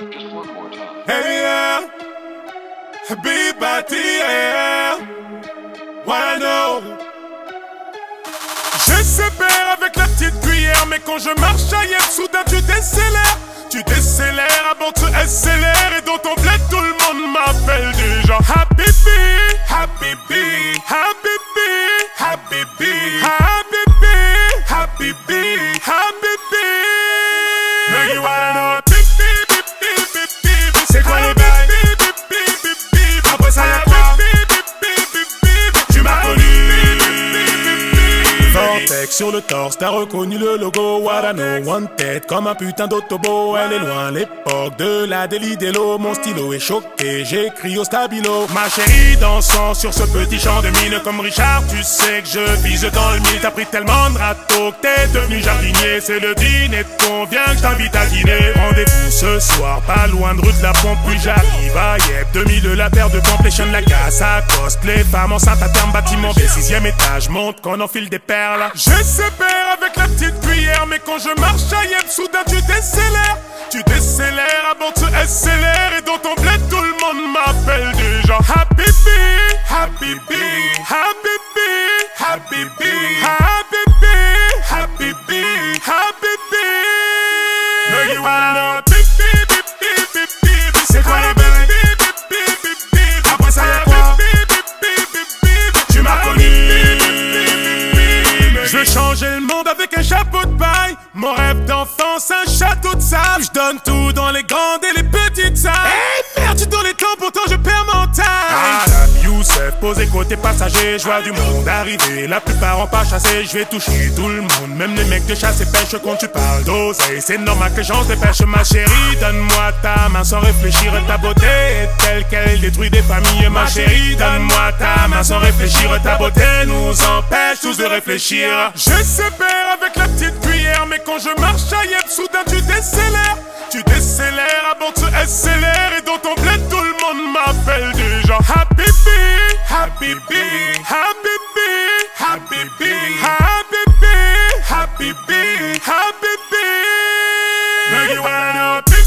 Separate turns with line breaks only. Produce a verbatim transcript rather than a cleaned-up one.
Just one more time.
Hey yeah, Happy Party, yeah. Wanna know. J'espère avec la petite cuillère, mais quand je marche ailleurs, soudain tu décélères. Tu décélères avant de se S L R, et dans ton bled tout le monde m'appelle déjà Happy B, Happy B, Happy B, Happy B, Happy B, Happy B, Happy B. Mais you wanna know. C'est quoi les bails? Après ça y'a quoi? Tu m'as connu. Vortex sur le torse, t'as reconnu le logo. What I know, one tête comme un putain d'autobo. Elle est loin l'époque de la délit d'élo. Mon stylo est choqué, j'écris au stabilo. Ma chérie dansant sur ce petit champ de mine. Comme Richard, tu sais que je vise dans le mille. T'as pris tellement de râteaux que t'es devenu jardinier. C'est le dîner de convient que je t'invite à dîner. Rendez-vous ce soir, pas loin de rue de la Pompe. Puis j'arrive à Yep, deux mille la paire de complétion de la casse à coste. Les femmes enceintes à terme, bâtiment B, sixième étage. Monte qu'on enfile des perles. J'espère avec la petite cuillère, mais quand je marche à Yep, soudain tu décélères. Tu décélères avant de se S L R, et dans ton bled tout le monde m'appelle déjà Happy B, Happy B, Happy B, Happy B, Happy B, Happy B, Happy B. No, you wanna know. C'est quoi les bails? Après ça y'a quoi? Tu m'as connu. Je veux changer le monde avec un chapeau de paille. Mon rêve d'enfance, un château de sable. Je donne tout dans les grandes et les petites salles. Hey merde, tu donnes les temps, pourtant je perds mon time. Adam Youssef, posé côté passager. Je vois du monde arriver, la plupart ont pas chassé. Je vais toucher tout le monde, même les mecs de chasse et pêche. Quand tu parles d'oseille, c'est normal que les gens se dépêchent. Ma chérie, donne-moi ta main sans réfléchir. Ta beauté est telle qu'elle détruit des familles. Ma chérie, donne-moi ta main sans réfléchir. Ta beauté nous empêche tous de réfléchir. J'espère avec la petite cuillère, mais quand je marche à Yep, soudain tu décélères. Tu décélères avant de se S L R, et dans ton bled tout le monde m'appelle déjà Happy B, Happy B, Happy B, Happy B, Happy B, Happy B, Happy B. Now you wanna know.